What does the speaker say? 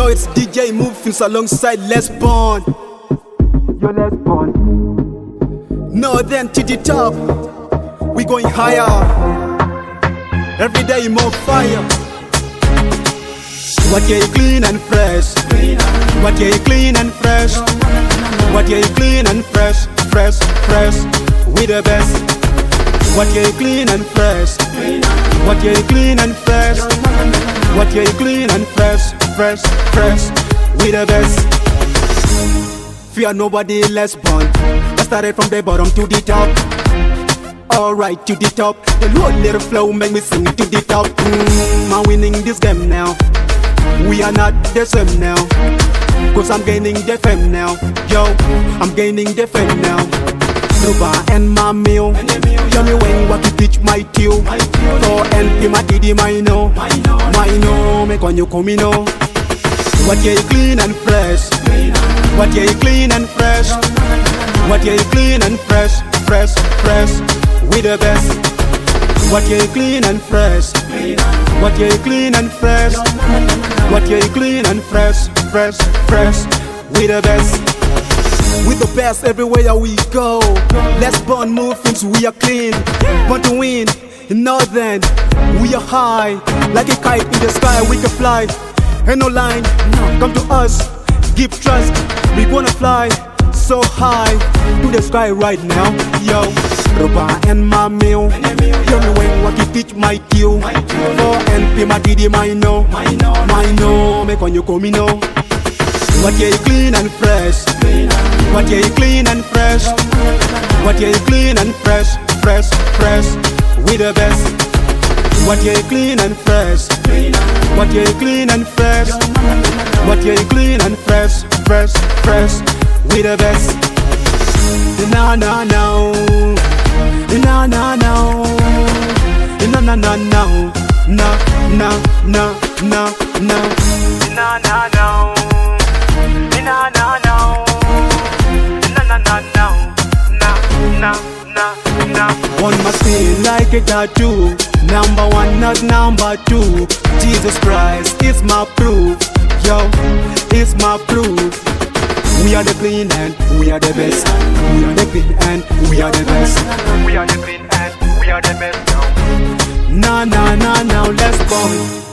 Yo, it's DJ Movins alongside Les Bond. Yo, Les Bond. No, then to the top. We going higher. Every day more fire. What yeah, you clean and fresh. What yeah, you clean and fresh. What yeah, you clean and fresh. Fresh, fresh. We the best. What yeah, you clean and fresh. What yeah, you clean and fresh. What yeah, you clean and fresh. Fresh, fresh. We the best. Fear nobody, Les Bond. I started from the bottom to the top. Alright, to the top. The low little flow make me sing to the top. I'm winning this game now. We are not the same now. Cause I'm gaining the fame now. Yo, I'm gaining the fame now. Ruba and my meal. Tell me when what you teach my teal. For and my didi my no. My no, make when you come in no. What yeah, you clean and fresh. What yeah, you clean and fresh. What yeah, you clean and fresh. Fresh, fresh. We the best. What yeah, you clean and fresh. What yeah, you clean and fresh. What yeah, you clean and fresh. Fresh, fresh. We the best. We the best everywhere we go. Les Bond Movins, we are clean. Want to win, in Northern, we are high. Like a kite in the sky, we can fly. Ain't no line, come to us, give trust. We wanna fly so high to the sky right now. Yo, Ruba and my meal. Tell me when what you teach my teal. For and my didi my no. My no, make when you come in no. What yeah, you clean and fresh. What yeah, you clean and fresh. What yeah, you clean and fresh. Fresh, fresh. We the best. What yeah, you clean and fresh. What yeah, you clean and fresh. What yeah, you clean and fresh. Fresh, fresh. We the best. Na na na. Na na na. Na na na na. Na na na na na. Na na na. Na na na. Na na na na. Na na na. One must feel like a tattoo. Number one, not number two. Jesus Christ is my proof. Yo, is my proof. We are the clean and we are the best. We are the clean and we are the best. We are the clean and we are the best. Now, now, now, now, let's go.